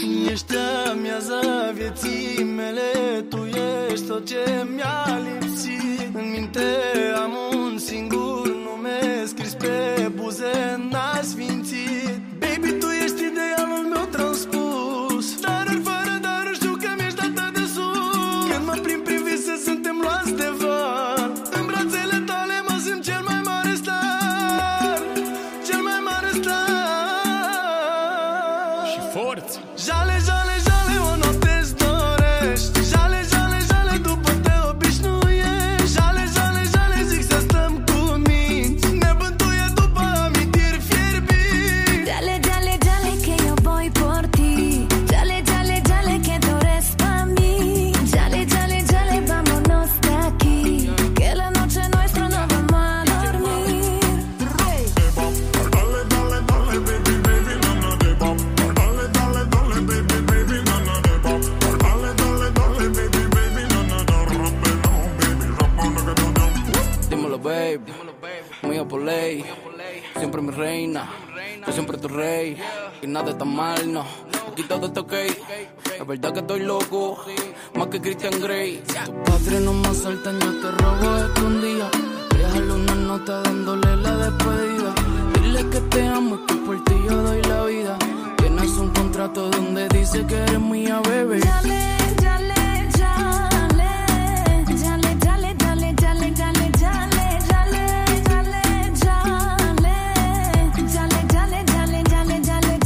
Ești amiaza vieții mele, tu ești tot ce mi-a lipsit. În minte am un singur nume scris pe buze n-asfințit. Baby, tu ești idealul meu transpus, daruri fără daruri, știu că mi-ești atât de sus. Când mă plimb prin vise, suntem luați de val. În brațele tale mă simt cel mai mare star, cel mai mare star. Și forță. Jale, jale, jale, o noapte-ți dorești. Jale, jale, jale, după te obișnuiești. Jale, jale, jale, zic să stăm cu minți. Ne bântuie după amintiri fierbinți. Jale, jale, jale, que yo voy por ti. Jale, jale, jale, que tú eres pa' mí. Jale, jale, jale, vámonos de aquí, que la noche nuestra no vamos a dormir. Dale, dale, dale, baby, baby, no, no, de bop. Dale, dale, dale, baby, baby, no, no, de bop. Dale, dale, dale, baby, baby, no, no, no, rompe, no, baby, rompe, no, que no, no. Dímelo, babe, mía por ley, siempre mi reina, yo siempre tu rey, y nada está mal, no, aquí todo está ok, es verdad que estoy loco, más que Christian Grey. Tu padre no me asaltan, yo te robo escondida, déjale una nota dándole la despedida, dile que te amo y que por ti yo doy la vida, tienes un contrato donde dice que eres mía, bebé. Jale, jale, jale, jale, jale, jale, jale, jale, jale, jale, jale, jale, jale, jale, jale, jale,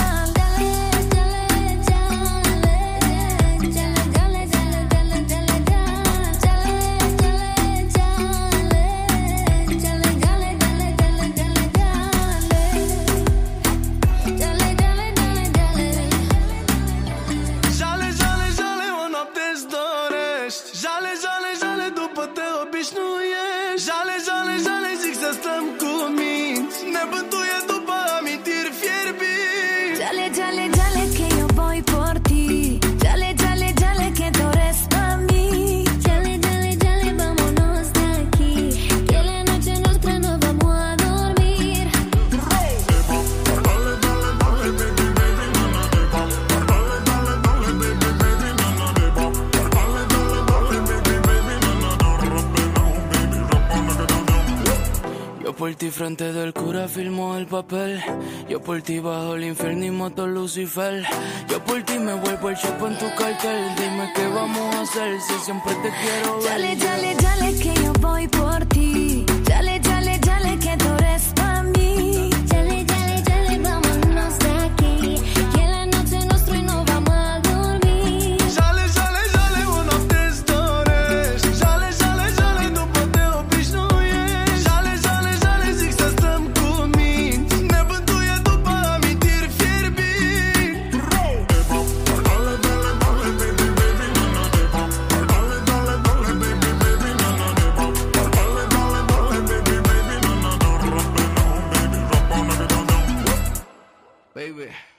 Jale, jale, jale, o noapte-ți dorești. Jale, jale, jale, după te obișnuiești. Jale, jale, jale, zic să stăm cu minți. Ne bântuie după amintiri fierbinți. jale, jale, jale, que yo voy por ti. Jale, jale, jale, que tú eres pa' mí. Jale, jale, jale, vámonos de aquí, que la noche nuestra no vamos a dormir. Dale, dale, dale, baby, baby, no, no, de bop. Dale, dale, dale, baby, baby, no, no, de bop. Dale, dale, dale, baby, baby, no, no, no, rompe, no, baby, rompe, no, que no, no. Yo por ti frente del cura firmo el papel. Yo por ti bajo el infierno y mato a Lucifer. Yo por ti me vuelvo el chef en tu cartel. Dime qué vamos a hacer si siempre te quiero ver. Jale, jale, jale, que yo voy por ti. Jale, jale, jale, que tú eres pa' mí. Jale, jale, jale, vámonos de aquí, que la noche nuestra y no vamos a dormir. Jale, jale, jale, o noapte-ți dorești. Jale, jale, jale, după te obișnuiești. Jale, jale, jale, zic să stăm cu minți. Ne bântuie după amintiri fierbinți. Dale, dale, dale, baby, baby, no, no, de bop. Dale, dale, dale, baby, baby, no, no, de bop. Dale, dale, dale, baby, baby, no, no, no, rompe, no, baby, rompe, no, que no, no. Baby.